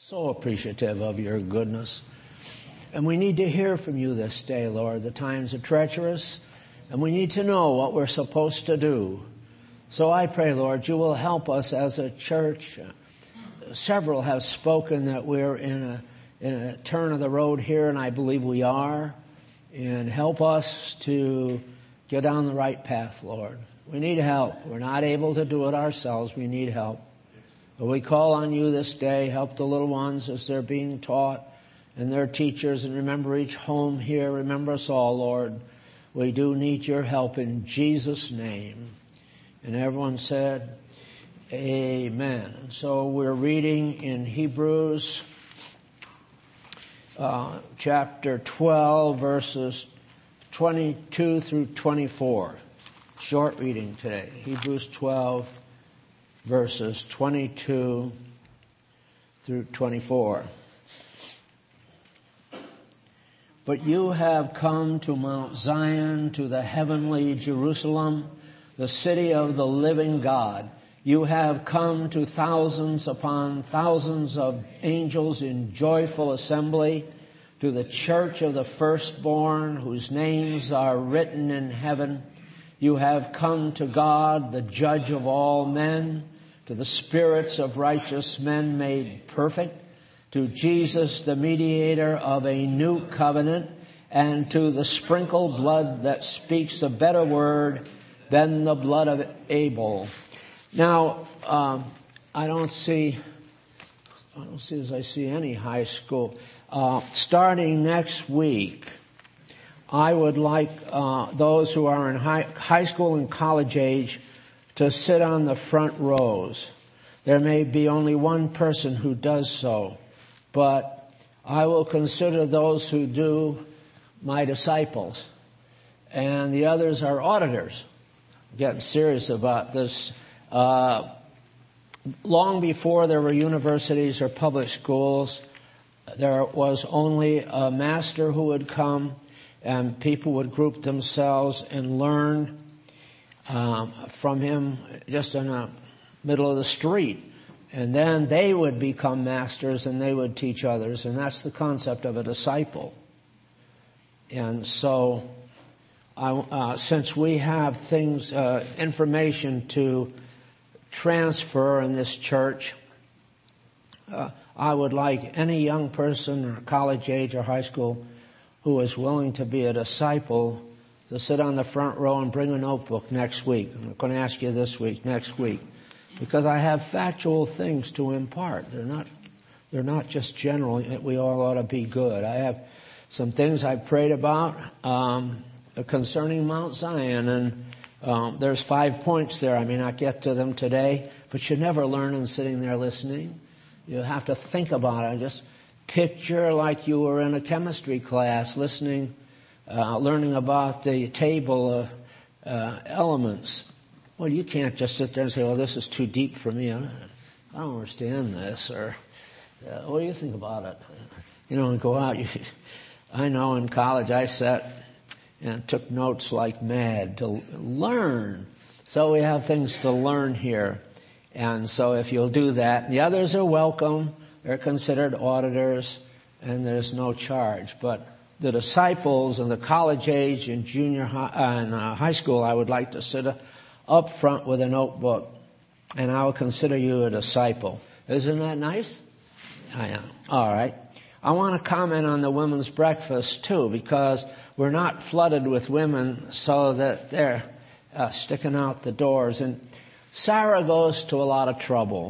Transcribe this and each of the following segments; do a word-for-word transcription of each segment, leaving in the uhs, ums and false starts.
So appreciative of your goodness. And we need to hear from you this day, Lord. The times are treacherous, and we need to know what we're supposed to do. So I pray, Lord, you will help us as a church. Several have spoken that we're in a, in a turn of the road here, and I believe we are. And help us to get on the right path, Lord. We need help. We're not able to do it ourselves. We need help. But we call on you this day. Help the little ones as they're being taught and their teachers. And remember each home here. Remember us all, Lord. We do need your help in Jesus' name. And everyone said, amen. So we're reading in Hebrews uh, chapter twelve, verses twenty-two through twenty-four. Short reading today. Hebrews twelve, verses twenty-two through twenty-four. But you have come to Mount Zion, to the heavenly Jerusalem, the city of the living God. You have come to thousands upon thousands of angels in joyful assembly, to the church of the firstborn, whose names are written in heaven. You have come to God, the judge of all men, to the spirits of righteous men made perfect, to Jesus, the mediator of a new covenant, and to the sprinkled blood that speaks a better word than the blood of Abel. Now, um, I don't see, I don't see as I see any high school. Uh, starting next week, I would like uh, those who are in high, high school and college age to sit on the front rows. There may be only one person who does so, but I will consider those who do my disciples, and the others are auditors. I'm getting serious about this. Uh, long before there were universities or public schools, there was only a master who would come, and people would group themselves and learn um, from him just in the middle of the street. And then they would become masters and they would teach others. And that's the concept of a disciple. And so I, uh, since we have things, uh, information to transfer in this church, uh, I would like any young person or college age or high school who is willing to be a disciple to sit on the front row and bring a notebook next week. I'm going to ask you this week, next week, because I have factual things to impart. They're not, they're not just general. We all ought to be good. I have some things I've prayed about um, concerning Mount Zion, and um, there's five points there. I may not get to them today, but you never learn in sitting there listening. You have to think about it. Just picture like you were in a chemistry class listening, uh, learning about the table of uh, elements. Well, you can't just sit there and say, "Oh, this is too deep for me. I don't understand this." Or, uh, "What do you think about it?" You know, and go out. You, I know in college I sat and took notes like mad to learn. So we have things to learn here. And so if you'll do that, the others are welcome. They're considered auditors, and there's no charge. But the disciples in the college age and junior high, uh, and uh, high school, I would like to sit up front with a notebook, and I will consider you a disciple. Isn't that nice? I am. All right. I want to comment on the women's breakfast, too, because we're not flooded with women so that they're uh, sticking out the doors. And Sarah goes to a lot of trouble.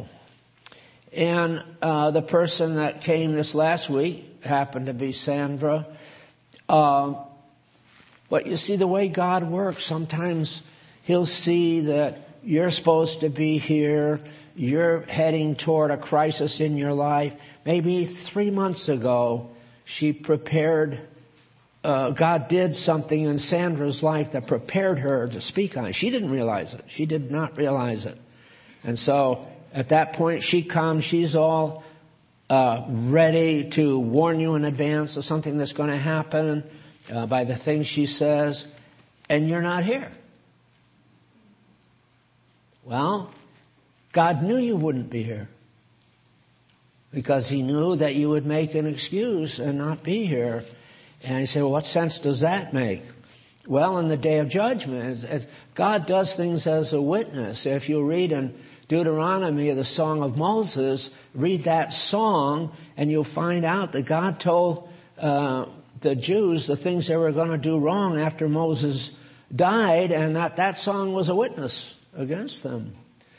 And uh, the person that came this last week happened to be Sandra. Uh, but you see, the way God works, sometimes He'll see that you're supposed to be here, you're heading toward a crisis in your life. Maybe three months ago, she prepared, uh, God did something in Sandra's life that prepared her to speak on it. She didn't realize it. She did not realize it. And so at that point, she comes, she's all uh, ready to warn you in advance of something that's going to happen uh, by the things she says, and you're not here. Well, God knew you wouldn't be here. because he knew that you would make an excuse and not be here. And he said, well, what sense does that make? Well, in the day of judgment, it's, it's, God does things as a witness. If you read in Deuteronomy, the Song of Moses, read that song, and you'll find out that God told uh, the Jews the things they were going to do wrong after Moses died, and that that song was a witness against them.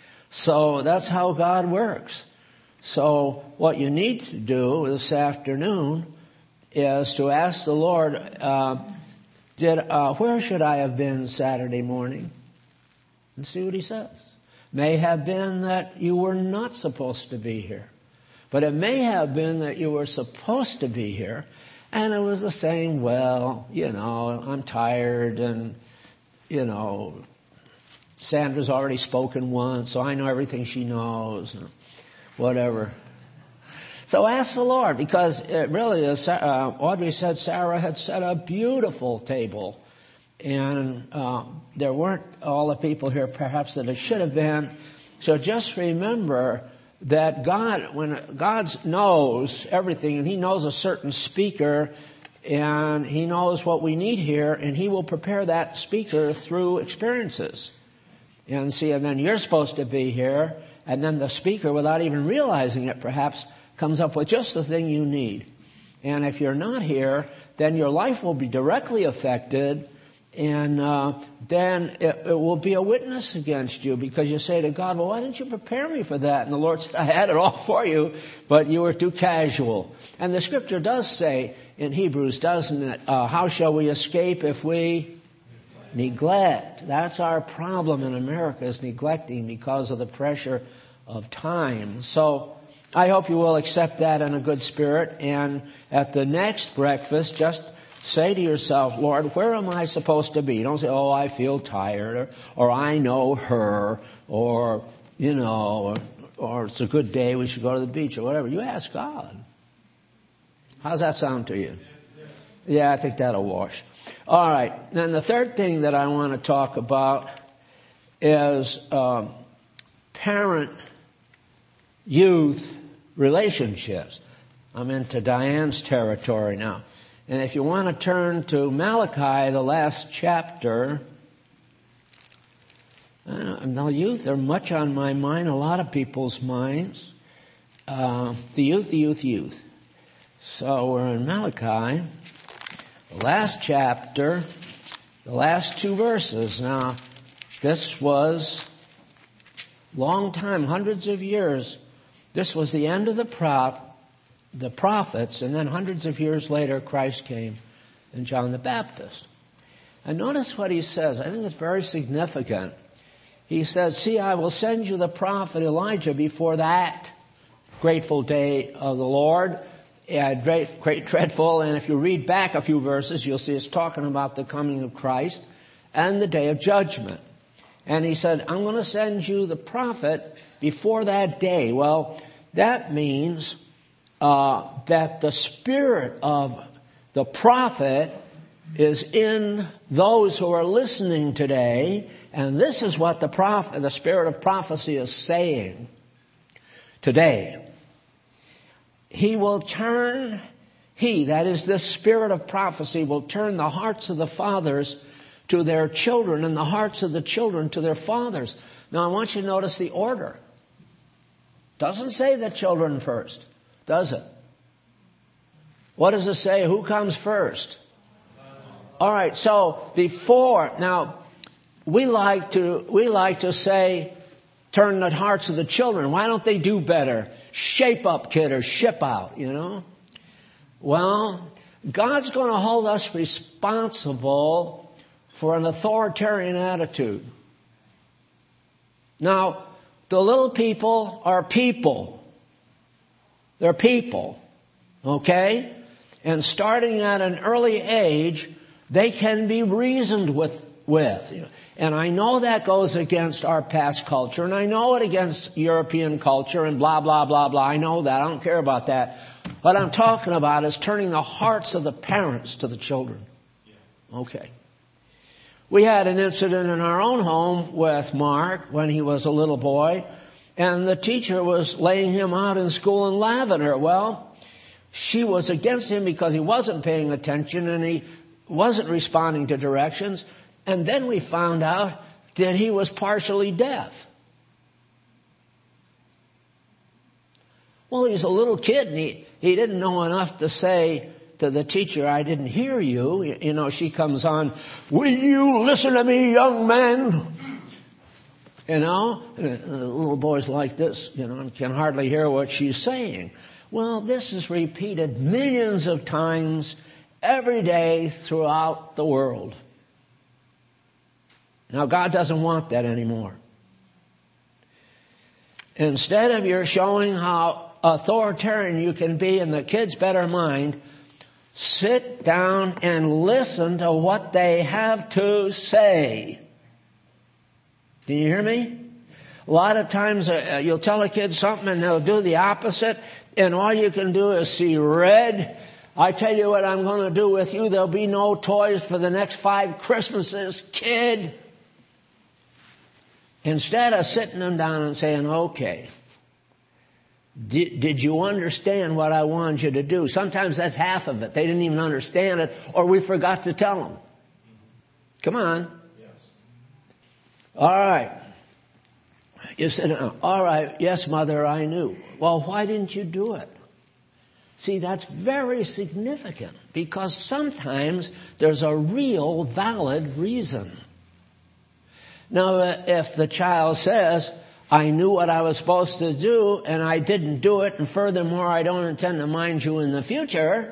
So that's how God works. So what you need to do this afternoon is to ask the Lord, uh, did uh, where should I have been Saturday morning? And see what he says. May have been that you were not supposed to be here. But it may have been that you were supposed to be here, and it was the same, well, you know, I'm tired, and, you know, Sandra's already spoken once, so I know everything she knows, and whatever. So ask the Lord, because it really is, uh, Audrey said Sarah had set a beautiful table, and uh, there weren't all the people here perhaps that it should have been. So just remember that God, when God knows everything, and He knows a certain speaker, and He knows what we need here, and He will prepare that speaker through experiences. And see, and then you're supposed to be here, and then the speaker, without even realizing it perhaps, comes up with just the thing you need. And if you're not here, then your life will be directly affected, and uh, then it, it will be a witness against you, because you say to God, well, why didn't you prepare me for that? And the Lord said, I had it all for you, but you were too casual. And the Scripture does say in Hebrews, doesn't it, uh, how shall we escape if we neglect? That's our problem in America, is neglecting because of the pressure of time. So I hope you will accept that in a good spirit. And at the next breakfast, just say to yourself, Lord, where am I supposed to be? Don't say, oh, I feel tired, or, or I know her, or, you know, or, or it's a good day, we should go to the beach, or whatever. You ask God. How's that sound to you? Yeah, I think that'll wash. All right. Then the third thing that I want to talk about is um, parent-youth relationships. I'm into Diane's territory now. And if you want to turn to Malachi, the last chapter, uh, the youth are much on my mind, a lot of people's minds. Uh, the youth, the youth, youth. So we're in Malachi, the last chapter, the last two verses. Now, this was a long time, hundreds of years. This was the end of the prop. the prophets, and then hundreds of years later, Christ came and John the Baptist. And notice what he says. I think it's very significant. He says, see, I will send you the prophet Elijah before that grateful day of the Lord. Yeah, great, great, dreadful. And if you read back a few verses, you'll see it's talking about the coming of Christ and the day of judgment. And he said, I'm going to send you the prophet before that day. Well, that means Uh, that the spirit of the prophet is in those who are listening today, and this is what the prophet, the spirit of prophecy is saying today. He will turn, he, that is the spirit of prophecy, will turn the hearts of the fathers to their children and the hearts of the children to their fathers. Now I want you to notice the order. Doesn't say the children first. Does it? What does it say? Who comes first? All right. So before, now we like to we like to say, turn the hearts of the children. Why don't they do better? Shape up, kid, or ship out. You know. Well, God's going to hold us responsible for an authoritarian attitude. Now, the little people are people. They're people, okay? And starting at an early age, they can be reasoned with. with. And I know that goes against our past culture, and I know it against European culture and blah, blah, blah, blah. I know that. I don't care about that. What I'm talking about is turning the hearts of the parents to the children. Okay. We had an incident in our own home with Mark when he was a little boy. And the teacher was laying him out in school and laughing at her. Well, she was against him because he wasn't paying attention and he wasn't responding to directions. And then we found out that he was partially deaf. Well, he was a little kid and he, he didn't know enough to say to the teacher, I didn't hear you. You know, she comes on, will you listen to me, young man? You know, and the little boy's like this, you know, and can hardly hear what she's saying. Well, this is repeated millions of times every day throughout the world. Now, God doesn't want that anymore. Instead of you're showing how authoritarian you can be in the kid's better mind, sit down and listen to what they have to say. Do you hear me? A lot of times uh, you'll tell a kid something and they'll do the opposite, and all you can do is see red. I tell you what I'm going to do with you. There'll be no toys for the next five Christmases, kid. Instead of sitting them down and saying, okay, did, did you understand what I wanted you to do? Sometimes that's half of it. They didn't even understand it, or we forgot to tell them. Come on. Yes. All right. You said, all right, yes, Mother, I knew. Well, why didn't you do it? See, that's very significant because sometimes there's a real valid reason. Now, uh, if the child says, I knew what I was supposed to do and I didn't do it, and furthermore, I don't intend to mind you in the future,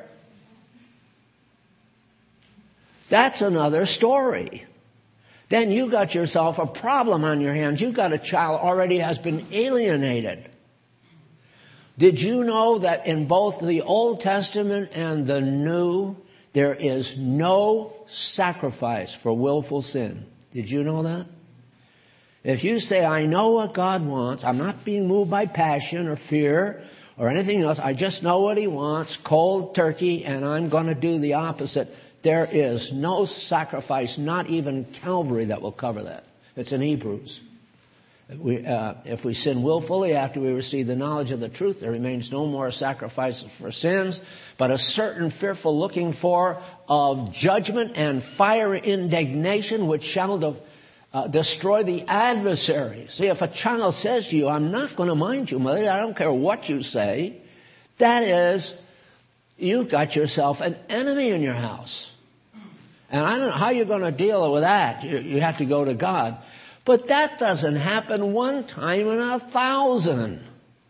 that's another story. Then you got yourself a problem on your hands. You've got a child already has been alienated. Did you know that in both the Old Testament and the New, there is no sacrifice for willful sin? Did you know that? If you say, I know what God wants, I'm not being moved by passion or fear or anything else, I just know what He wants, cold turkey, and I'm going to do the opposite. There is no sacrifice, not even Calvary, that will cover that. It's in Hebrews. We, uh, if we sin willfully after we receive the knowledge of the truth, there remains no more sacrifice for sins, but a certain fearful looking for of judgment and fire indignation, which shall de- uh, destroy the adversary. See, if a child says to you, I'm not going to mind you, Mother, I don't care what you say, that is, you've got yourself an enemy in your house. And I don't know how you're going to deal with that. You, you have to go to God. But that doesn't happen one time in a thousand.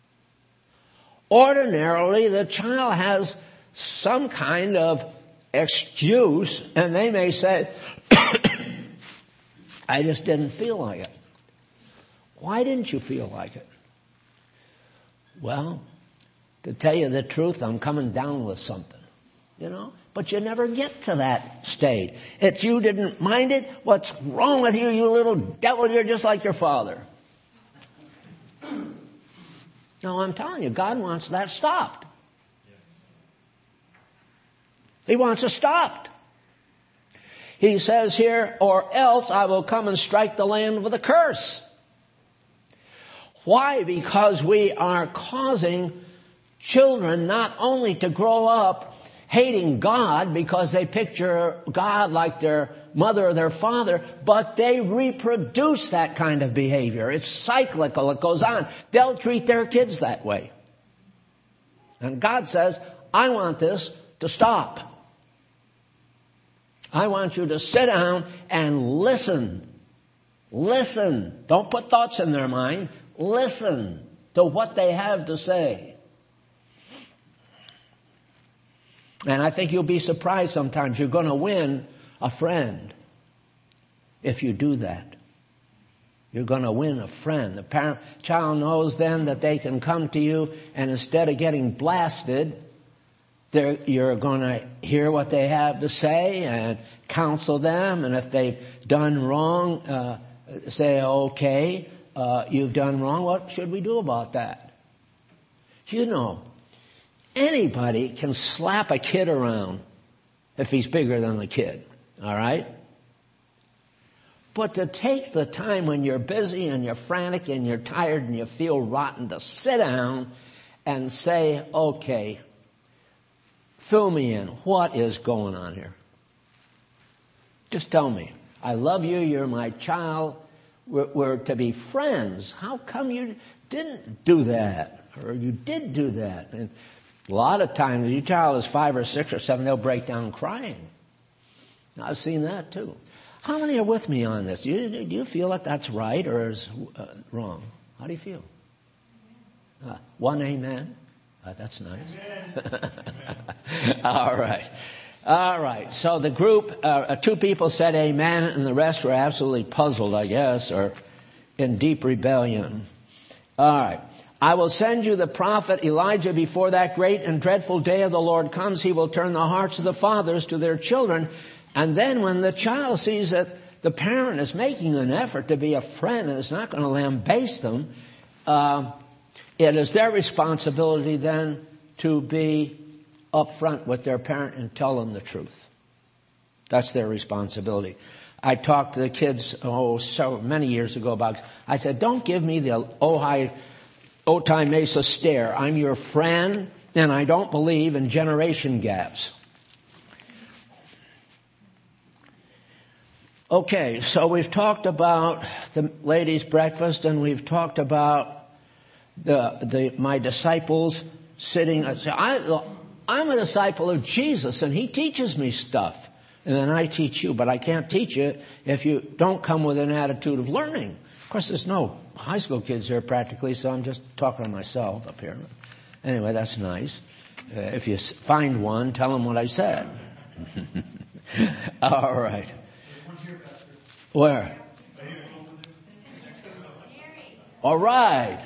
Ordinarily, the child has some kind of excuse, and they may say, I just didn't feel like it. Why didn't you feel like it? Well, to tell you the truth, I'm coming down with something. You know? But you never get to that state. If you didn't mind it, what's wrong with you, you little devil? You're just like your father. No, I'm telling you, God wants that stopped. He wants it stopped. He says here, or else I will come and strike the land with a curse. Why? Because we are causing children not only to grow up hating God because they picture God like their mother or their father, but they reproduce that kind of behavior. It's cyclical. It goes on. They'll treat their kids that way. And God says, I want this to stop. I want you to sit down and listen. Listen. Don't put thoughts in their mind. Listen to what they have to say. And I think you'll be surprised sometimes. You're going to win a friend if you do that. You're going to win a friend. The parent, child knows then that they can come to you, and instead of getting blasted, you're going to hear what they have to say and counsel them. And if they've done wrong, uh, say, okay, uh, you've done wrong. What should we do about that? You know, anybody can slap a kid around if he's bigger than the kid. All right? But to take the time when you're busy and you're frantic and you're tired and you feel rotten to sit down and say, okay, fill me in. What is going on here? Just tell me. I love you. You're my child. We're, we're to be friends. How come you didn't do that? Or you did do that? And a lot of times, your child is five or six or seven, they'll break down crying. I've seen that too. How many are with me on this? Do you, do you feel that that's right or is uh, wrong? How do you feel? Uh, one amen? Uh, that's nice. All right. All right. So the group, uh, two people said amen, and the rest were absolutely puzzled, I guess, or in deep rebellion. All right. I will send you the prophet Elijah before that great and dreadful day of the Lord comes. He will turn the hearts of the fathers to their children. And then when the child sees that the parent is making an effort to be a friend and is not going to lambaste them, uh, it is their responsibility then to be upfront with their parent and tell them the truth. That's their responsibility. I talked to the kids, oh, so many years ago about, I said, don't give me the Ojai, Otay Mesa stare. I'm your friend, and I don't believe in generation gaps. Okay, so we've talked about the ladies' breakfast, and we've talked about the the my disciples sitting. I, I'm a disciple of Jesus, and He teaches me stuff, and then I teach you. But I can't teach you if you don't come with an attitude of learning. Of course, there's no high school kids here practically, so I'm just talking to myself up here. Anyway, that's nice. Uh, if you find one, tell them what I said. All right. Where? All right.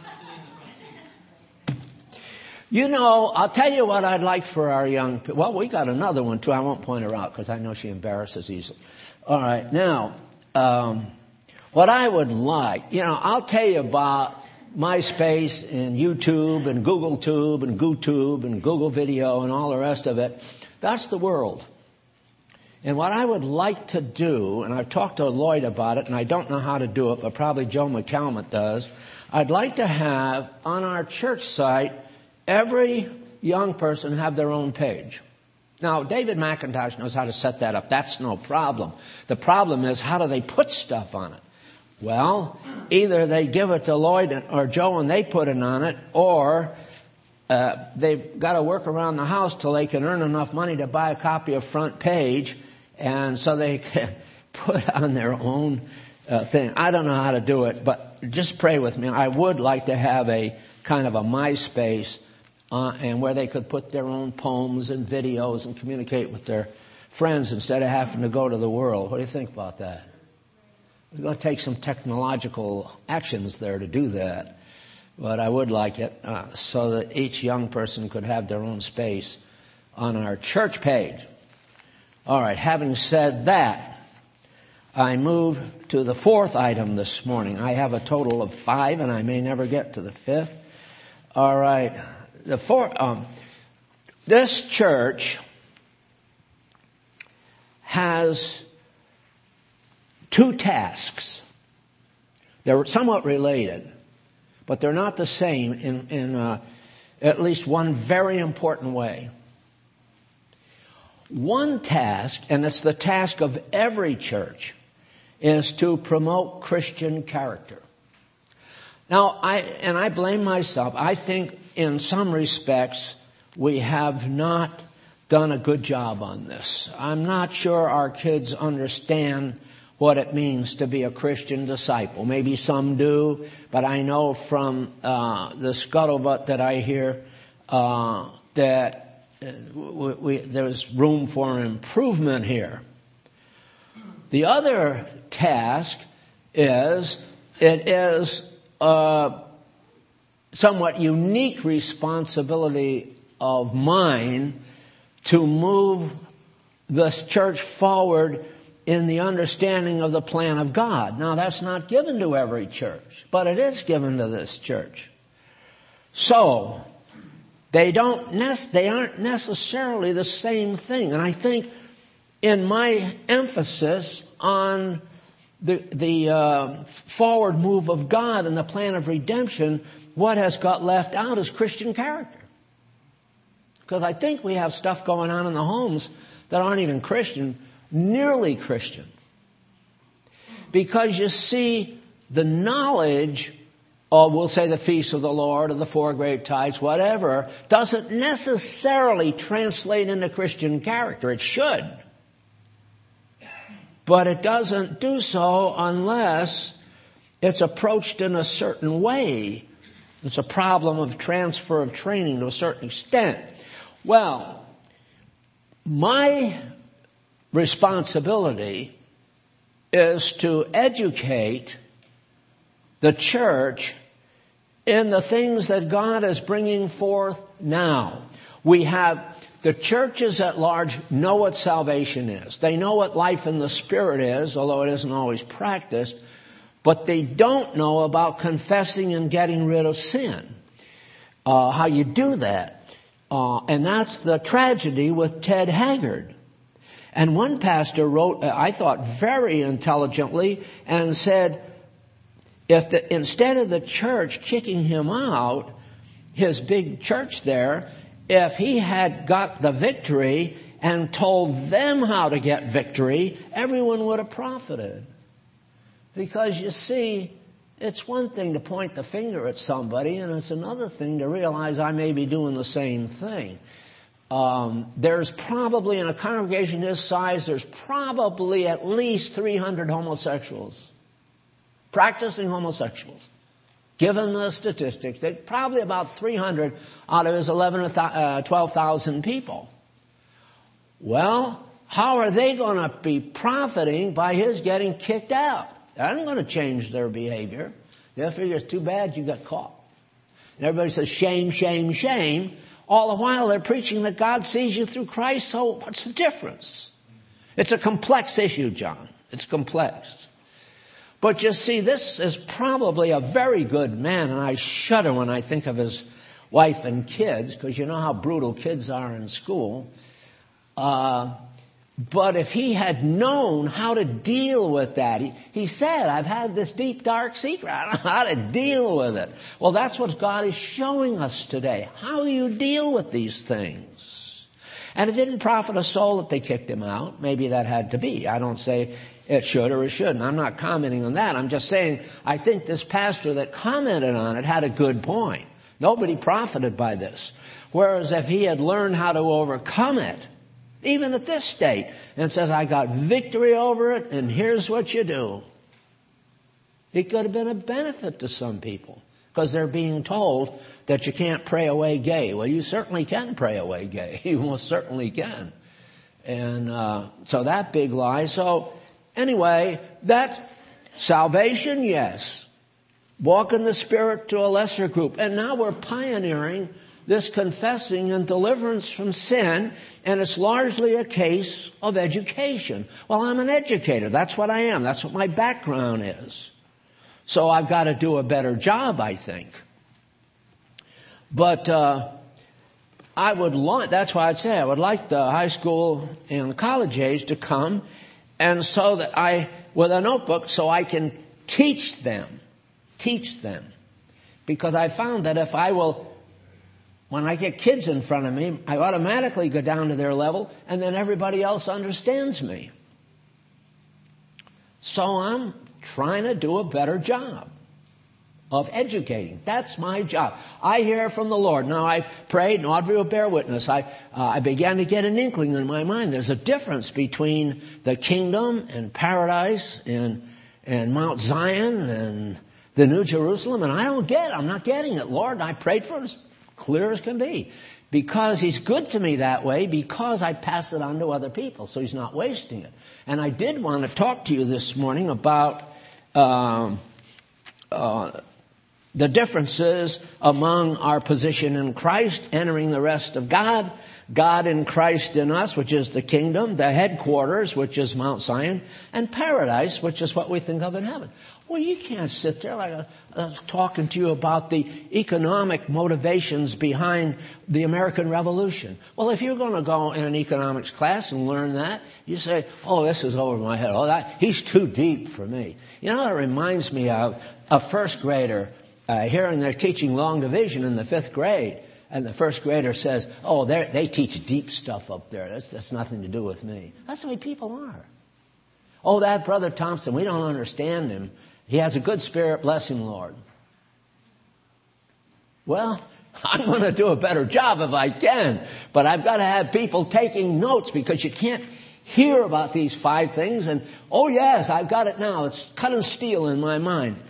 You know, I'll tell you what I'd like for our young people. Well, we got another one, too. I won't point her out because I know she embarrasses easily. All right. Now, um, what I would like, you know, I'll tell you about MySpace and YouTube and GoogleTube and GooTube and Google Video and all the rest of it. That's the world. And what I would like to do, and I've talked to Lloyd about it, and I don't know how to do it, but probably Joe McCalmont does, I'd like to have on our church site every young person have their own page. Now, David McIntosh knows how to set that up. That's no problem. The problem is, how do they put stuff on it? Well, either they give it to Lloyd or Joe and they put it on it, or uh, they've got to work around the house till they can earn enough money to buy a copy of Front Page, and so they can put on their own uh, thing. I don't know how to do it, but just pray with me. I would like to have a kind of a MySpace uh, and where they could put their own poems and videos and communicate with their friends instead of having to go to the world. What do you think about that? It's going to take some technological actions there to do that. But I would like it uh, so that each young person could have their own space on our church page. All right, having said that, I move to the fourth item this morning. I have a total of five, and I may never get to the fifth. All right, the fourth. Um, this church has two tasks. They're somewhat related, but they're not the same in, in uh, at least one very important way. One task, and it's the task of every church, is to promote Christian character. Now, I and I blame myself. I think in some respects we have not done a good job on this. I'm not sure our kids understand what it means to be a Christian disciple. Maybe some do, but I know from uh, the scuttlebutt that I hear uh, that we, we, there's room for improvement here. The other task is, it is a somewhat unique responsibility of mine to move this church forward in the understanding of the plan of God. Now, that's not given to every church, but it is given to this church. So, they don't nec- they aren't necessarily the same thing. And I think in my emphasis on the, the uh, forward move of God and the plan of redemption, what has got left out is Christian character. Because I think we have stuff going on in the homes that aren't even Christian, nearly Christian. Because you see, the knowledge, or we'll say the feast of the Lord, or the four great tithes, whatever, doesn't necessarily translate into Christian character. It should. But it doesn't do so unless it's approached in a certain way. It's a problem of transfer of training to a certain extent. Well, my responsibility is to educate the church in the things that God is bringing forth now. We have the churches at large know what salvation is. They know what life in the Spirit is, although it isn't always practiced. But they don't know about confessing and getting rid of sin. Uh, how you do that. Uh, and that's the tragedy with Ted Haggard. And one pastor wrote, I thought very intelligently, and said, if the, instead of the church kicking him out, his big church there, if he had got the victory and told them how to get victory, everyone would have profited. Because you see, it's one thing to point the finger at somebody, and it's another thing to realize I may be doing the same thing. Um, there's probably, in a congregation this size, there's probably at least three hundred homosexuals. Practicing homosexuals. Given the statistics, there's probably about three hundred out of his eleven or twelve thousand people. Well, how are they going to be profiting by his getting kicked out? That isn't going to change their behavior. They'll figure it's too bad you got caught. And everybody says, shame, shame, shame. All the while they're preaching that God sees you through Christ, so what's the difference? It's a complex issue, John. It's complex. But you see, this is probably a very good man, and I shudder when I think of his wife and kids, because you know how brutal kids are in school. Uh, but if he had known how to deal with that, he, he said, I've had this deep, dark secret. I don't know how to deal with it. Well, that's what God is showing us today. How you deal with these things. And it didn't profit a soul that they kicked him out. Maybe that had to be. I don't say it should or it shouldn't. I'm not commenting on that. I'm just saying I think this pastor that commented on it had a good point. Nobody profited by this. Whereas if he had learned how to overcome it, even at this state, and says, I got victory over it, and here's what you do. It could have been a benefit to some people, because they're being told that you can't pray away gay. Well, you certainly can pray away gay. You most certainly can. And uh, so that big lie. So anyway, that salvation, yes. Walk in the Spirit to a lesser group. And now we're pioneering this confessing and deliverance from sin, and it's largely a case of education. Well, I'm an educator. That's what I am. That's what my background is. So I've got to do a better job, I think. But uh, I would like, that's why I'd say I would like the high school and college age to come, and so that I, with a notebook, so I can teach them. Teach them. Because I found that if I will, when I get kids in front of me, I automatically go down to their level, and then everybody else understands me. So I'm trying to do a better job of educating. That's my job. I hear from the Lord. Now, I prayed, and Audrey will bear witness. I, uh, I began to get an inkling in my mind. There's a difference between the kingdom and paradise and, and Mount Zion and the New Jerusalem, and I don't get it. I'm not getting it, Lord. I prayed for it as clear as can be. Because He's good to me that way, because I pass it on to other people, so He's not wasting it. And I did want to talk to you this morning about um, uh, the differences among our position in Christ, entering the rest of God, God in Christ in us, which is the kingdom, the headquarters, which is Mount Zion, and paradise, which is what we think of in heaven. Well, you can't sit there like a, uh, talking to you about the economic motivations behind the American Revolution. Well, if you're going to go in an economics class and learn that, you say, oh, this is over my head. Oh, that he's too deep for me. You know, it reminds me of a first grader uh, hearing they're teaching long division in the fifth grade. And the first grader says, oh, they teach deep stuff up there. That's, that's nothing to do with me. That's the way people are. Oh, that Brother Thompson, we don't understand him. He has a good spirit. Bless him, Lord. Well, I'm going to do a better job if I can. But I've got to have people taking notes because you can't hear about these five things. And, oh, yes, I've got it now. It's cut and steel in my mind.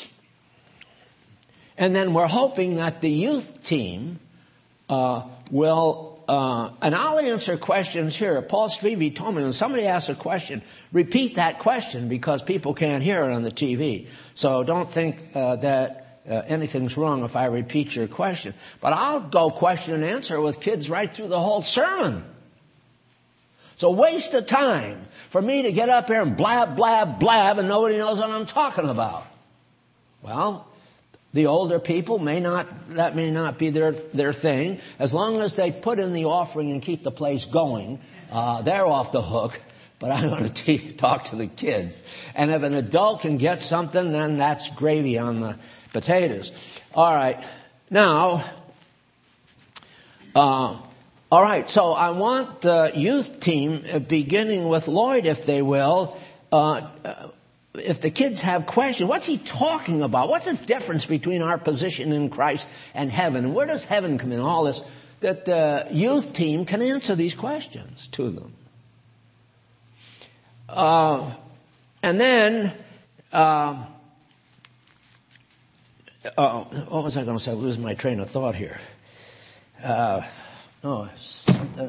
And then we're hoping that the youth team Uh, will, uh, and I'll answer questions here. Paul Strevey told me when somebody asks a question, repeat that question because people can't hear it on the T V. So don't think uh, that uh, anything's wrong if I repeat your question. But I'll go question and answer with kids right through the whole sermon. It's a waste of time for me to get up here and blab, blab, blab, and nobody knows what I'm talking about. Well, the older people may not, that may not be their, their thing. As long as they put in the offering and keep the place going, uh, they're off the hook. But I'm going to te- talk to the kids. And if an adult can get something, then that's gravy on the potatoes. All right. Now, uh, all right. So I want the youth team, uh, beginning with Lloyd, if they will, uh, uh if the kids have questions, what's he talking about? What's the difference between our position in Christ and heaven? And where does heaven come in? All this, that the youth team can answer these questions to them. Uh, and then, uh, uh, what was I going to say? I'm losing my train of thought here. Uh, oh, something.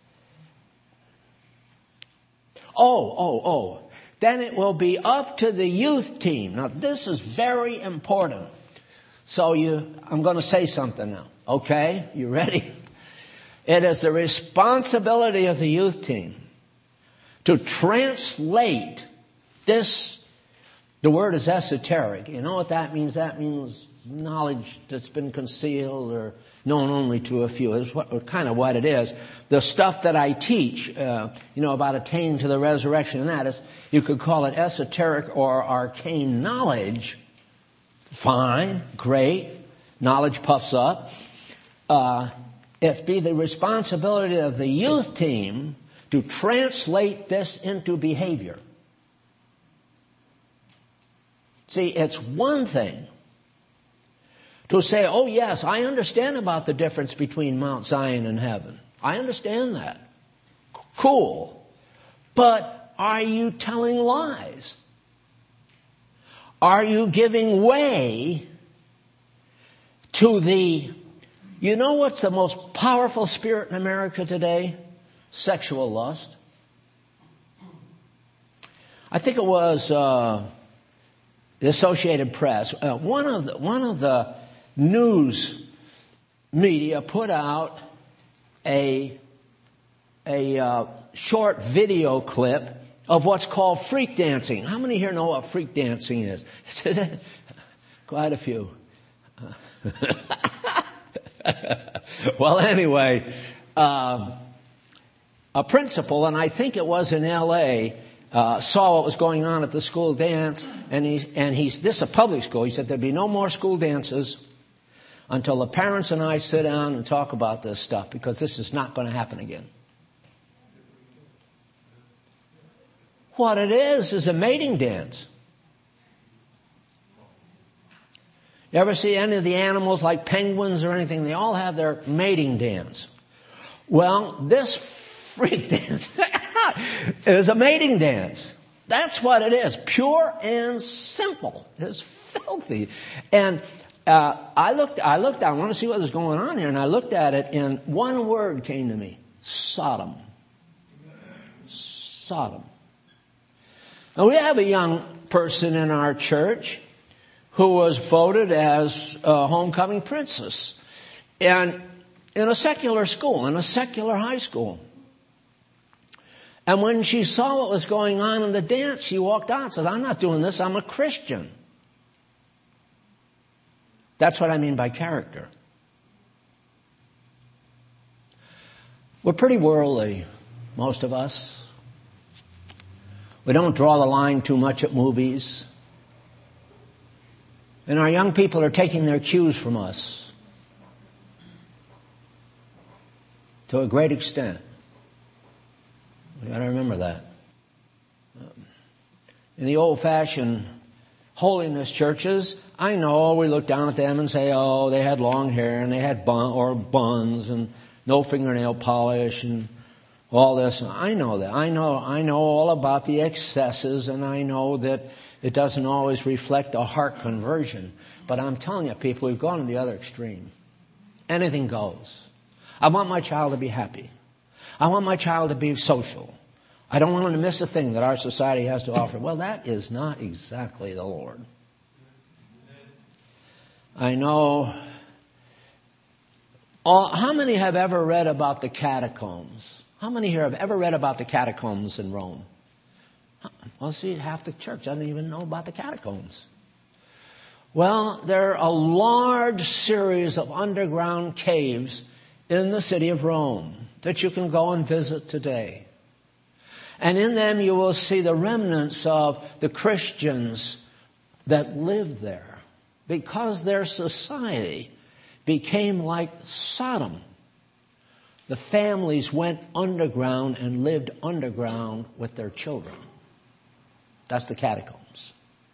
Oh, oh, oh. Then it will be up to the youth team. Now, this is very important. So you, I'm going to say something now. Okay? You ready? It is the responsibility of the youth team to translate this. The word is esoteric. You know what that means? That means knowledge that's been concealed or known only to a few. It's what, kind of what it is. The stuff that I teach, uh, you know, about attaining to the resurrection and that is, you could call it esoteric or arcane knowledge. Fine, great. Knowledge puffs up. Uh, it'd be the responsibility of the youth team to translate this into behavior. See, it's one thing to say, oh, yes, I understand about the difference between Mount Zion and heaven. I understand that. Cool. But are you telling lies? Are you giving way to the, you know what's the most powerful spirit in America today? Sexual lust. I think it was uh, the Associated Press. Uh, one of the, one of the news media put out a a uh, short video clip of what's called freak dancing. How many here know what freak dancing is? Quite a few. Well, anyway, um, a principal, and I think it was in L A, uh, saw what was going on at the school dance, and he and he's this is a public school. He said there'd be no more school dances until the parents and I sit down and talk about this stuff, because this is not going to happen again. What it is is a mating dance. You ever see any of the animals like penguins or anything? They all have their mating dance. Well, this freak dance is a mating dance. That's what it is. Pure and simple. It's filthy. And uh, I looked, I looked, I want to see what was going on here, and I looked at it, and one word came to me. Sodom. Sodom. Now, we have a young person in our church who was voted as a homecoming princess. And in a secular school, in a secular high school. And when she saw what was going on in the dance, she walked out and said, I'm not doing this, I'm a Christian. That's what I mean by character. We're pretty worldly, most of us. We don't draw the line too much at movies. And our young people are taking their cues from us to a great extent. We've got to remember that. In the old-fashioned holiness churches, I know we look down at them and say, oh, they had long hair and they had bun or buns and no fingernail polish and all this. I know that. I know, I know all about the excesses, and I know that it doesn't always reflect a heart conversion. But I'm telling you, people, we've gone to the other extreme. Anything goes. I want my child to be happy. I want my child to be social. I don't want him to miss a thing that our society has to offer. Well, that is not exactly the Lord. I know. All, how many have ever read about the catacombs? How many here have ever read about the catacombs in Rome? Well, see, half the church doesn't even know about the catacombs. Well, there are a large series of underground caves in the city of Rome that you can go and visit today. And in them you will see the remnants of the Christians that lived there, because their society became like Sodom. The families went underground and lived underground with their children. That's the catacombs.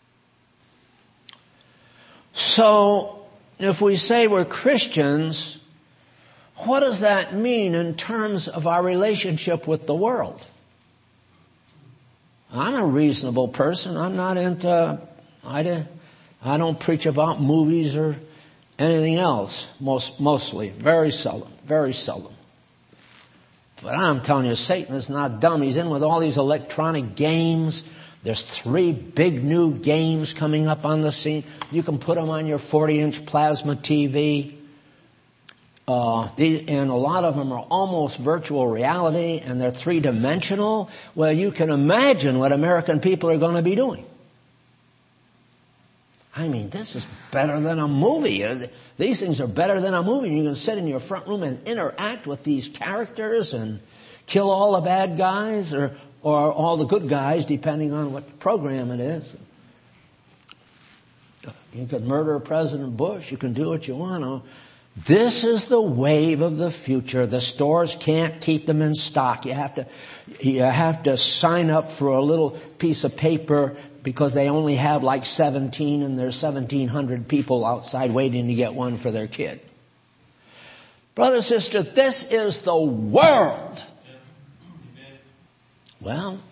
So, if we say we're Christians, what does that mean in terms of our relationship with the world? I'm a reasonable person. I'm not into, I, I don't preach about movies or anything else, most, mostly. Very seldom, very seldom. But I'm telling you, Satan is not dumb. He's in with all these electronic games. There's three big new games coming up on the scene. You can put them on your forty-inch plasma T V. Uh, the, and a lot of them are almost virtual reality, and they're three-dimensional. Well, you can imagine what American people are going to be doing. I mean, this is better than a movie. These things are better than a movie. You can sit in your front room and interact with these characters and kill all the bad guys or, or all the good guys, depending on what program it is. You can murder President Bush. You can do what you want to. This is the wave of the future. The stores can't keep them in stock. You have to, you have to sign up for a little piece of paper because they only have like seventeen, and there's seventeen hundred people outside waiting to get one for their kid. Brother, sister, this is the world. Well,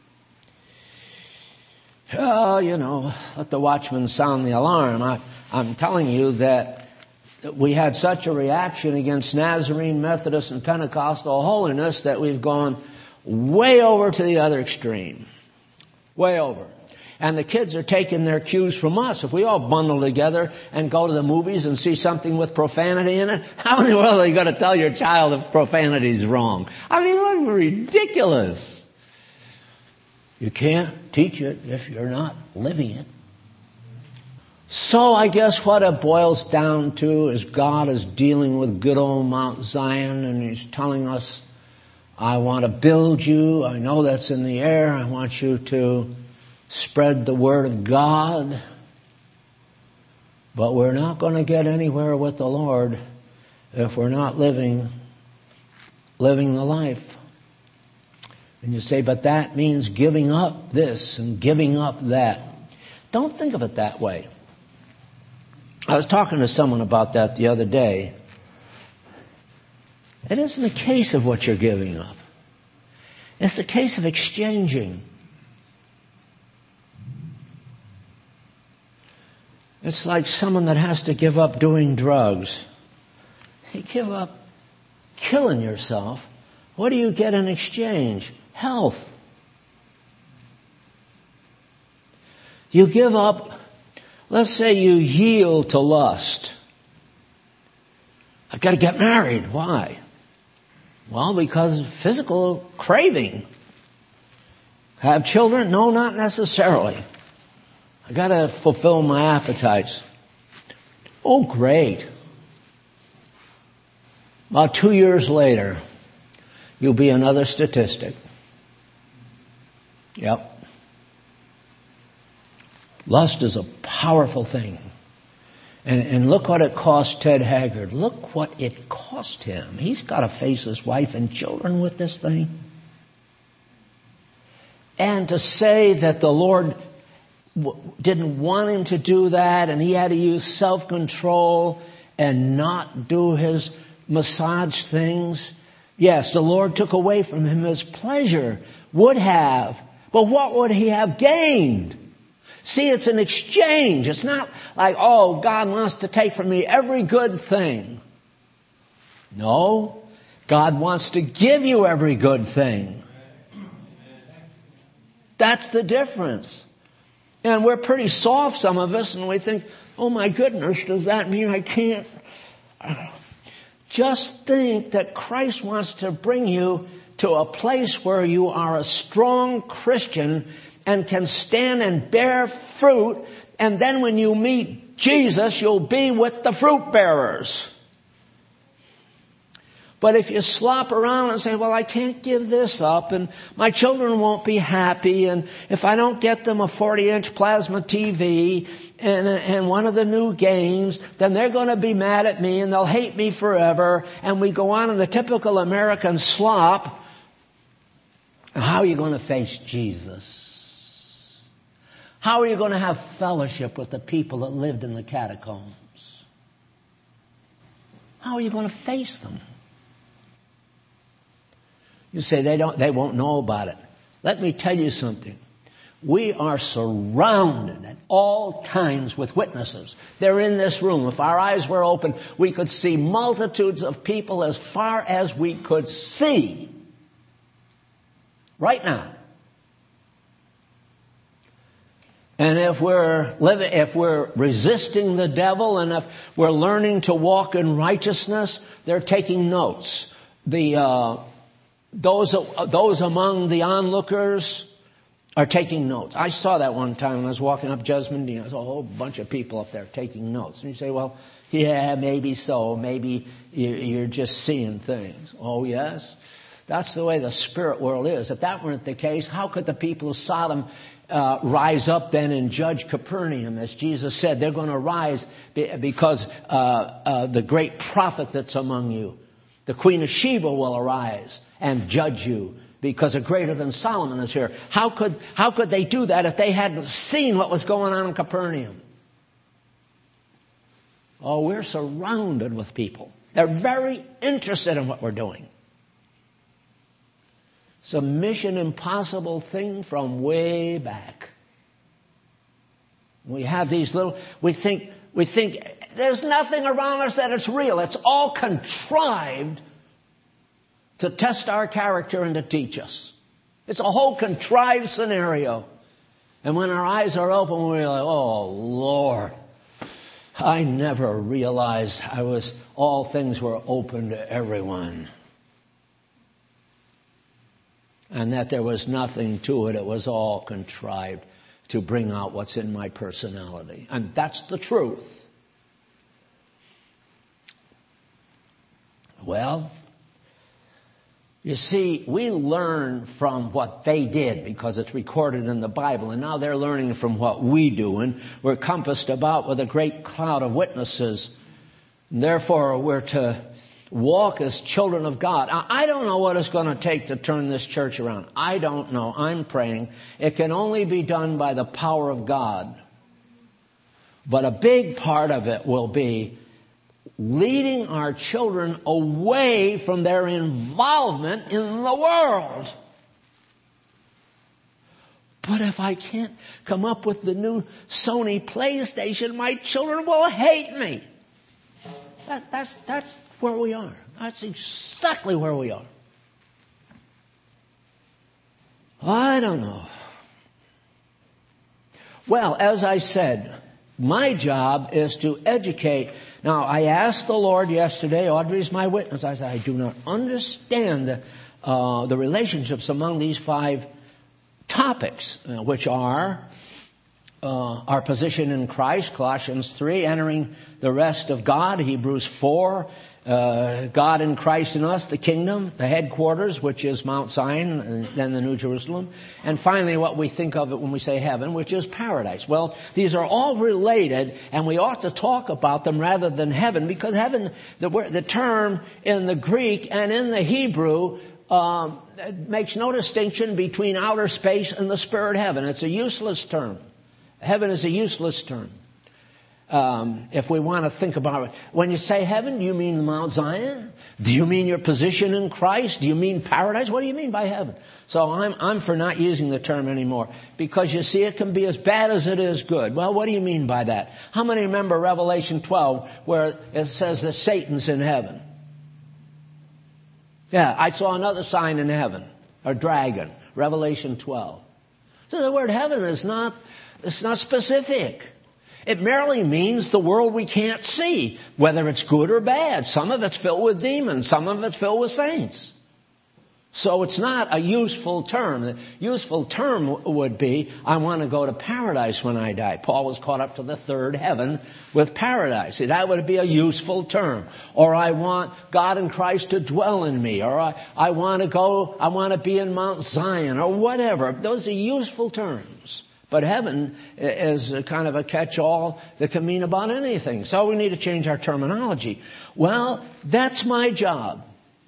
oh, you know, let the watchman sound the alarm. I, I'm telling you that we had such a reaction against Nazarene, Methodist, and Pentecostal holiness that we've gone way over to the other extreme. Way over. And the kids are taking their cues from us. If we all bundle together and go to the movies and see something with profanity in it, how in the world are you going to tell your child if profanity is wrong? I mean, that's ridiculous. You can't teach it if you're not living it. So I guess what it boils down to is God is dealing with good old Mount Zion, and He's telling us, I want to build you. I know that's in the air. I want you to spread the Word of God. But we're not going to get anywhere with the Lord if we're not living, living the life. And you say, but that means giving up this and giving up that. Don't think of it that way. I was talking to someone about that the other day. It isn't a case of what you're giving up. It's the case of exchanging. It's like someone that has to give up doing drugs. You give up killing yourself. What do you get in exchange? Health. You give up Let's say you yield to lust. I've got to get married. Why? Well, because of physical craving. Have children? No, not necessarily. I've got to fulfill my appetites. Oh, great. About two years later, you'll be another statistic. Yep. Lust is a powerful thing. And, and look what it cost Ted Haggard. Look what it cost him. He's got to face his wife and children with this thing. And to say that the Lord w- didn't want him to do that and he had to use self-control and not do his massage things. Yes, the Lord took away from him his pleasure. Would have. But what would he have gained? See, it's an exchange. It's not like, oh, God wants to take from me every good thing. No. God wants to give you every good thing. That's the difference. And we're pretty soft, some of us, and we think, oh my goodness, does that mean I can't? Just think that Christ wants to bring you to a place where you are a strong Christian and can stand and bear fruit, and then when you meet Jesus, you'll be with the fruit bearers. But if you slop around and say, well, I can't give this up, and my children won't be happy, and if I don't get them a forty-inch plasma T V and, and one of the new games, then they're going to be mad at me and they'll hate me forever, and we go on in the typical American slop, how are you going to face Jesus? How are you going to have fellowship with the people that lived in the catacombs? How are you going to face them? You say they don't, they won't know about it. Let me tell you something. We are surrounded at all times with witnesses. They're in this room. If our eyes were open, we could see multitudes of people as far as we could see. Right now. And if we're living, if we're resisting the devil, and if we're learning to walk in righteousness, they're taking notes. The uh, those those among the onlookers are taking notes. I saw that one time when I was walking up Jesmond. There's a whole bunch of people up there taking notes. And you say, well, yeah, maybe so. Maybe you're just seeing things. Oh, yes. That's the way the spirit world is. If that weren't the case, how could the people of Sodom uh, rise up then and judge Capernaum? As Jesus said, they're going to rise because uh, uh, the great prophet that's among you, the Queen of Sheba, will arise and judge you because a greater than Solomon is here. How could, how could they do that if they hadn't seen what was going on in Capernaum? Oh, we're surrounded with people. They're very interested in what we're doing. It's a mission impossible thing from way back. We have these little, we think, we think there's nothing around us that it's real. It's all contrived to test our character and to teach us. It's a whole contrived scenario. And when our eyes are open, we're like, oh, Lord, I never realized I was, all things were open to everyone. And that there was nothing to it. It was all contrived to bring out what's in my personality. And that's the truth. Well, you see, we learn from what they did because it's recorded in the Bible. And now they're learning from what we do. And we're compassed about with a great cloud of witnesses. And therefore, we're to walk as children of God. I don't know what it's going to take to turn this church around. I don't know. I'm praying. It can only be done by the power of God. But a big part of it will be leading our children away from their involvement in the world. But if I can't come up with the new Sony PlayStation, my children will hate me. That, that's, that's where we are. That's exactly where we are. I don't know. Well, as I said, My job is to educate. Now, I asked the Lord yesterday, Audrey's my witness, I said, I do not understand the, uh, the relationships among these five topics, uh, which are uh, our position in Christ, Colossians three, entering the rest of God, Hebrews four, uh, God in Christ in us, the kingdom, the headquarters, which is Mount Zion, and then the New Jerusalem, and finally what we think of it when we say heaven, which is paradise. Well, these are all related, and we ought to talk about them rather than heaven, because heaven, the, the term in the Greek and in the Hebrew, um, makes no distinction between outer space and the spirit heaven. It's a useless term. Heaven is a useless term. Um, if we want to think about it. When you say heaven, do you mean Mount Zion? Do you mean your position in Christ? Do you mean paradise? What do you mean by heaven? So I'm, I'm for not using the term anymore. Because you see, it can be as bad as it is good. Well, what do you mean by that? How many remember Revelation twelve where it says that Satan's in heaven? Yeah, I saw another sign in heaven. A dragon. Revelation twelve. So the word heaven is not, it's not specific. It merely means the world we can't see, whether it's good or bad. Some of it's filled with demons. Some of it's filled with saints. So it's not a useful term. The useful term would be, I want to go to paradise when I die. Paul was caught up to the third heaven with paradise. See, that would be a useful term. Or I want God in Christ to dwell in me. Or I, I want to go, I want to be in Mount Zion. Or whatever. Those are useful terms. But heaven is a kind of a catch-all that can mean about anything. So we need to change our terminology. Well, that's my job,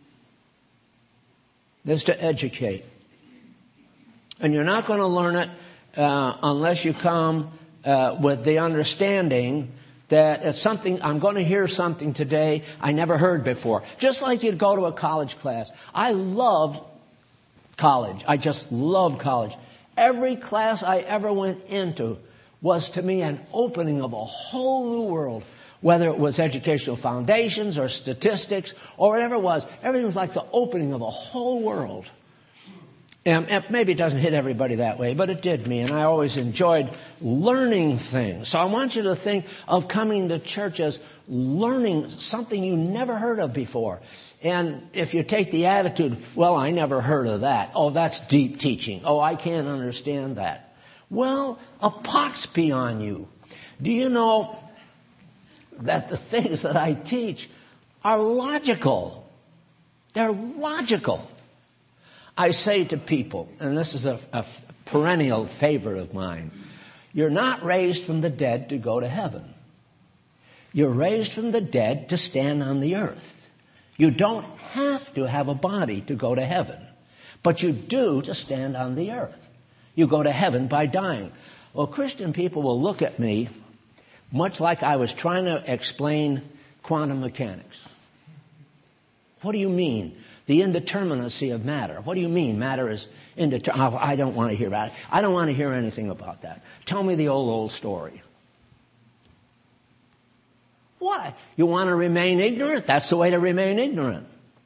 is to educate. And you're not going to learn it uh, unless you come uh, with the understanding that it's something, I'm going to hear something today I never heard before. Just like you'd go to a college class. I loved college. I just loved college. Every class I ever went into was to me an opening of a whole new world. Whether it was educational foundations or statistics or whatever it was. Everything was like the opening of a whole world. And maybe it doesn't hit everybody that way, but it did me. And I always enjoyed learning things. So I want you to think of coming to church as learning something you never heard of before. And if you take the attitude, well, I never heard of that. Oh, that's deep teaching. Oh, I can't understand that. Well, a pox be on you. Do you know that the things that I teach are logical? They're logical. I say to people, and this is a, a perennial favorite of mine, you're not raised from the dead to go to heaven. You're raised from the dead to stand on the earth. You don't have to have a body to go to heaven, but you do to stand on the earth. You go to heaven by dying. Well, Christian people will look at me much like I was trying to explain quantum mechanics. What do you mean? The indeterminacy of matter. What do you mean? Matter is indeterminate. Oh, I don't want to hear about it. I don't want to hear anything about that. Tell me the old, old story. What? You want to remain ignorant? That's the way to remain ignorant.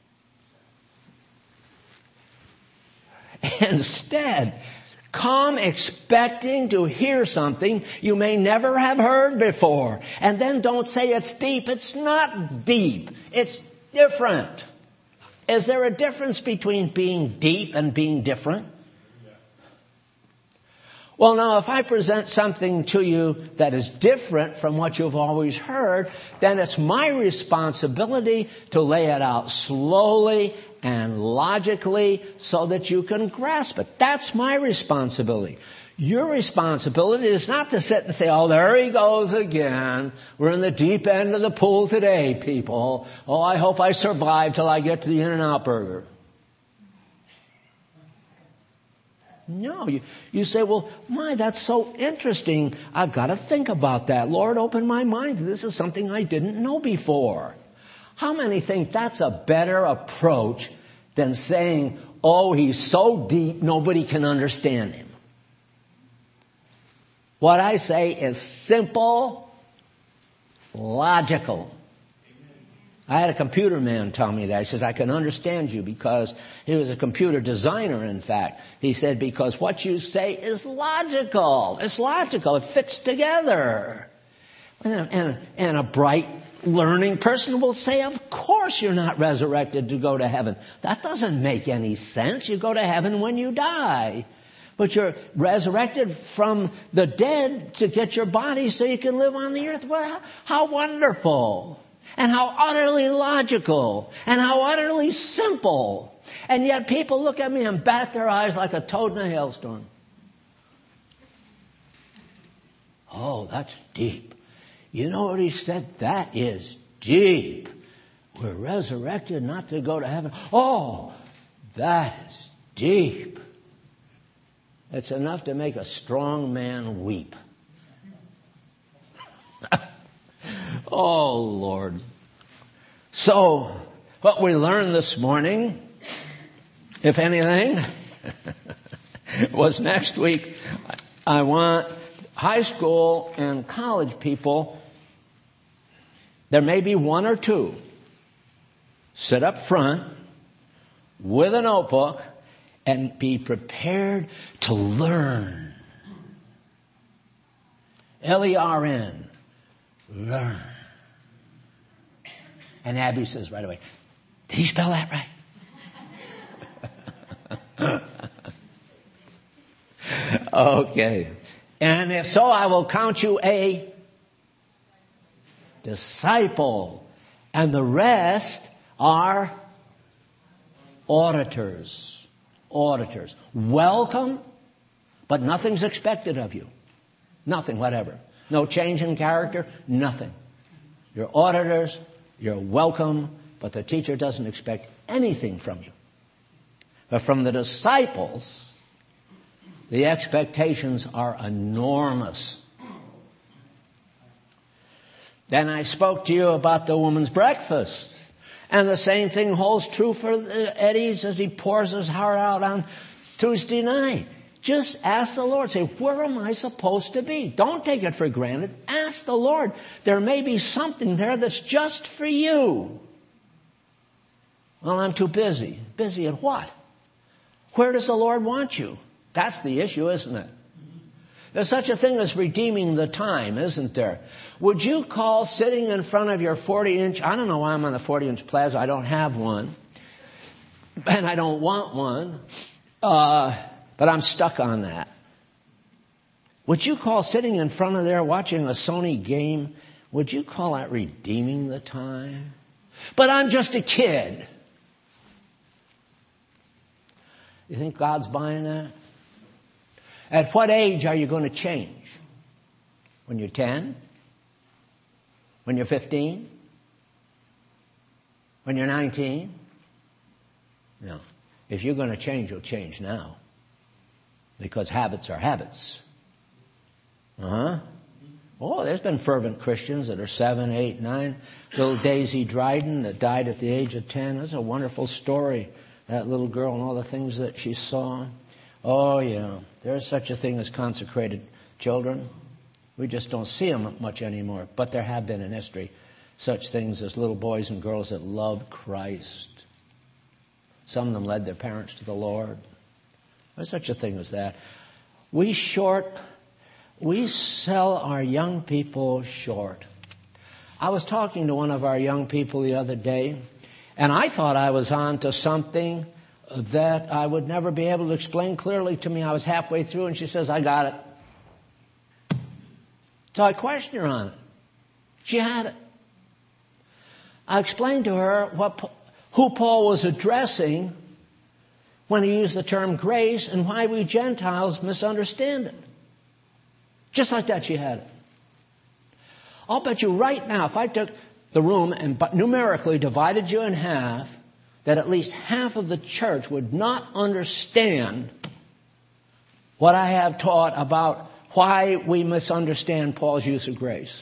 Instead, come expecting to hear something you may never have heard before. And then don't say it's deep. It's not deep. It's different. Is there a difference between being deep and being different? Well, now, if I present something to you that is different from what you've always heard, then it's my responsibility to lay it out slowly and logically so that you can grasp it. That's my responsibility. Your responsibility is not to sit and say, oh, there he goes again. We're in the deep end of the pool today, people. Oh, I hope I survive till I get to the In-N-Out Burger. No, you, you say, well, my, that's so interesting. I've got to think about that. Lord, open my mind. This is something I didn't know before. How many think that's a better approach than saying, oh, he's so deep, nobody can understand him? What I say is simple, logical. I had a computer man tell me that. He says, I can understand you because he was a computer designer, in fact. He said, because what you say is logical. It's logical. It fits together. And a, and, a, and a bright, learning person will say, of course you're not resurrected to go to heaven. That doesn't make any sense. You go to heaven when you die. But you're resurrected from the dead to get your body so you can live on the earth. Well, how wonderful. And how utterly logical. And how utterly simple. And yet people look at me and bat their eyes like a toad in a hailstorm. Oh, that's deep. You know what he said? That is deep. We're resurrected not to go to heaven. Oh, that is deep. It's enough to make a strong man weep. Oh, Lord. So, what we learned this morning, if anything, was next week, I want high school and college people, there may be one or two, sit up front with a notebook and be prepared to learn. L E R N. Learn. And Abby says right away, did he spell that right? Okay. And if so, I will count you a disciple. And the rest are auditors. Auditors. Welcome, but nothing's expected of you. Nothing, whatever. No change in character, nothing. You're auditors, you're welcome, but the teacher doesn't expect anything from you. But from the disciples, the expectations are enormous. Then I spoke to you about the woman's breakfast. And the same thing holds true for Eddie's as he pours his heart out on Tuesday night. Just ask the Lord. Say, where am I supposed to be? Don't take it for granted. Ask the Lord. There may be something there that's just for you. Well, I'm too busy. Busy at what? Where does the Lord want you? That's the issue, isn't it? There's such a thing as redeeming the time, isn't there? Would you call sitting in front of your forty-inch... I don't know why I'm on a forty-inch plasma. I don't have one. And I don't want one. Uh, but I'm stuck on that. Would you call sitting in front of there watching a Sony game, would you call that redeeming the time? But I'm just a kid. You think God's buying that? At what age are you going to change? When you're ten? When you're fifteen? When you're nineteen? No. If you're going to change, you'll change now. Because habits are habits. Uh-huh. Oh, there's been fervent Christians that are seven, eight, nine. Little Daisy Dryden that died at the age of ten. That's a wonderful story. That little girl and all the things that she saw. Oh, yeah. There's such a thing as consecrated children. We just don't see them much anymore. But there have been in history such things as little boys and girls that loved Christ. Some of them led their parents to the Lord. There's such a thing as that. We short, we sell our young people short. I was talking to one of our young people the other day, and I thought I was on to something that I would never be able to explain clearly to me. I was halfway through and she says, I got it. So I questioned her on it. She had it. I explained to her what, who Paul was addressing when he used the term grace and why we Gentiles misunderstand it. Just like that she had it. I'll bet you right now, if I took the room and numerically divided you in half, that at least half of the church would not understand what I have taught about why we misunderstand Paul's use of grace.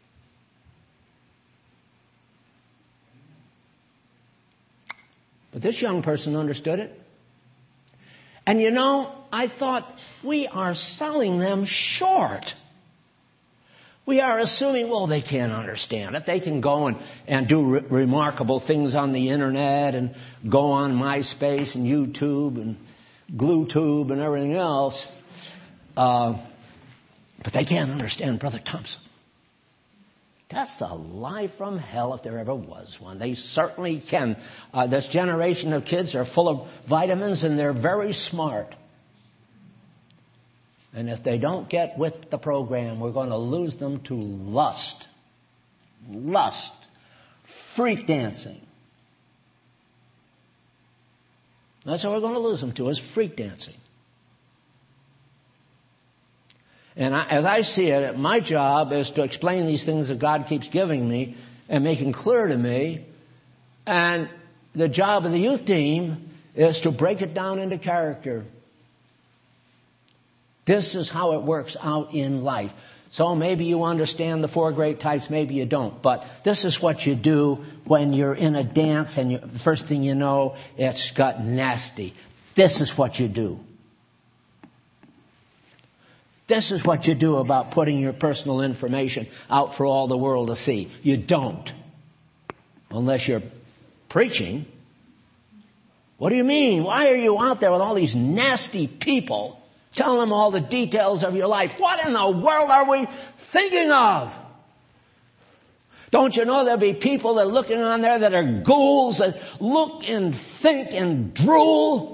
But this young person understood it. And you know, I thought, we are selling them short. We are assuming, well, they can't understand it. They can go and, and do re- remarkable things on the internet and go on MySpace and YouTube and GlueTube and everything else. Uh, but they can't understand Brother Thompson. That's a lie from hell if there ever was one. They certainly can. Uh, this generation of kids are full of vitamins and they're very smart. And if they don't get with the program, we're going to lose them to lust. Lust. Freak dancing. That's what we're going to lose them to, is freak dancing. And I, as I see it, my job is to explain these things that God keeps giving me and making clear to me. And the job of the youth team is to break it down into character. This is how it works out in life. So maybe you understand the four great types, maybe you don't. But this is what you do when you're in a dance and you, the first thing you know, it's got nasty. This is what you do. This is what you do about putting your personal information out for all the world to see. You don't. Unless you're preaching. What do you mean? Why are you out there with all these nasty people telling them all the details of your life? What in the world are we thinking of? Don't you know there'll be people that are looking on there that are ghouls that look and think and drool?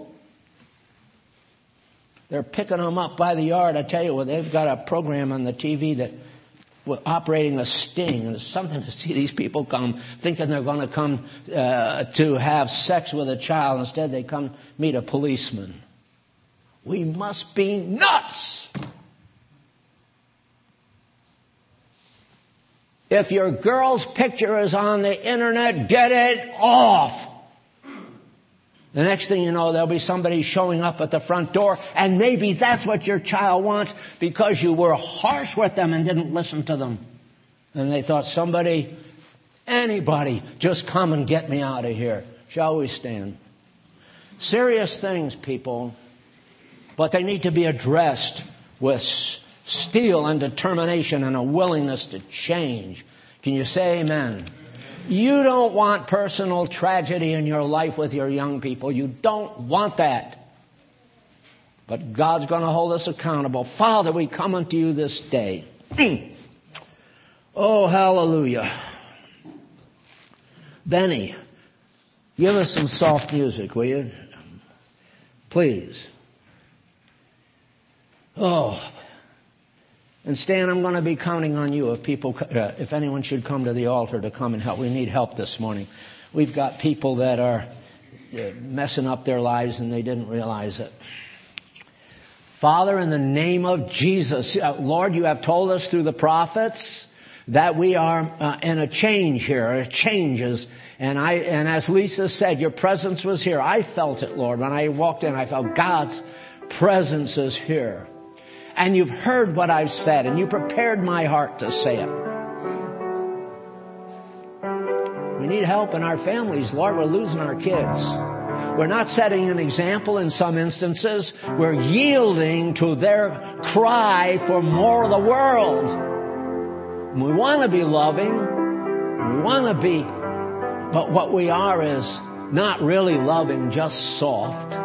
They're picking them up by the yard. I tell you what, they've got a program on the T V that we're operating a sting. And it's something to see these people come thinking they're going to come uh, to have sex with a child. Instead, they come meet a policeman. We must be nuts. If your girl's picture is on the internet, get it off. The next thing you know, there'll be somebody showing up at the front door, and maybe that's what your child wants because you were harsh with them and didn't listen to them. And they thought, somebody, anybody, just come and get me out of here. Shall we stand? Serious things, people, but they need to be addressed with steel and determination and a willingness to change. Can you say amen? You don't want personal tragedy in your life with your young people. You don't want that. But God's going to hold us accountable. Father, we come unto you this day. Oh, hallelujah. Benny, give us some soft music, will you? Please. Oh. And Stan, I'm going to be counting on you if people, uh, if anyone should come to the altar to come and help. We need help this morning. We've got people that are uh, messing up their lives and they didn't realize it. Father, in the name of Jesus, uh, Lord, you have told us through the prophets that we are uh, in a change here, a changes. And I, and as Lisa said, your presence was here. I felt it, Lord. When I walked in, I felt God's presence is here. And you've heard what I've said, and you prepared my heart to say it. We need help in our families. Lord, we're losing our kids. We're not setting an example in some instances. We're yielding to their cry for more of the world. We want to be loving. We want to be. But what we are is not really loving, just soft.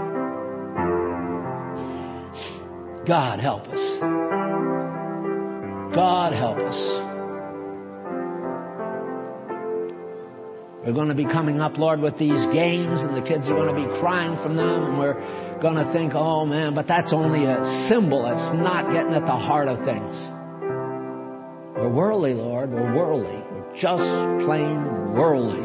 God help us. God help us. We're going to be coming up, Lord, with these games, and the kids are going to be crying from them, and we're going to think, oh man, but that's only a symbol. It's not getting at the heart of things. We're worldly, Lord. We're worldly. We're just plain worldly.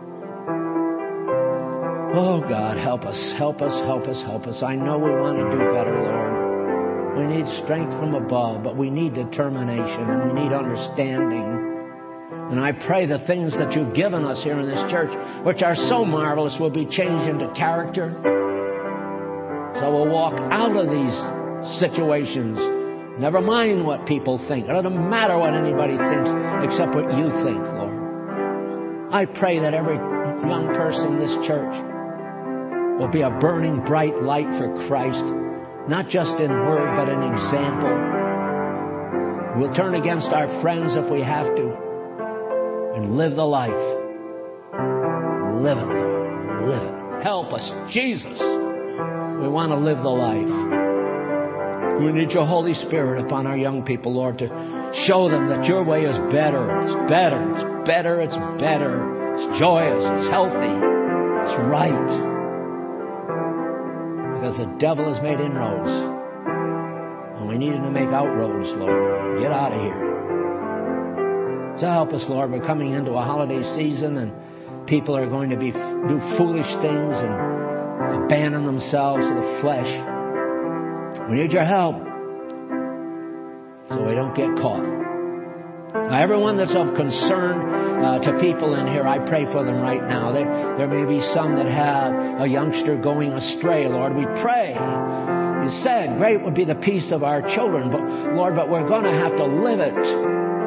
Oh God, help us, help us, help us, help us. I know we want to do better, Lord. We need strength from above, but we need determination and we need understanding. And I pray the things that you've given us here in this church, which are so marvelous, will be changed into character. So we'll walk out of these situations. Never mind what people think. It doesn't matter what anybody thinks except what you think, Lord. I pray that every young person in this church will be a burning bright light for Christ. Not just in word, but in example. We'll turn against our friends if we have to. And live the life. Live it, Lord. Live it. Help us, Jesus. We want to live the life. We need your Holy Spirit upon our young people, Lord, to Show them that your way is better. It's better. It's better. It's better. It's joyous. It's healthy. It's right. Because the devil has made inroads. And we need him to make outroads, Lord. Get out of here. So help us, Lord. We're coming into a holiday season and people are going to be do foolish things and abandon themselves to the flesh. We need your help so we don't get caught. Now, everyone that's of concern uh, to people in here, I pray for them right now. There, there may be some that have a youngster going astray, Lord. We pray. You said, great would be the peace of our children, but Lord, but we're going to have to live it.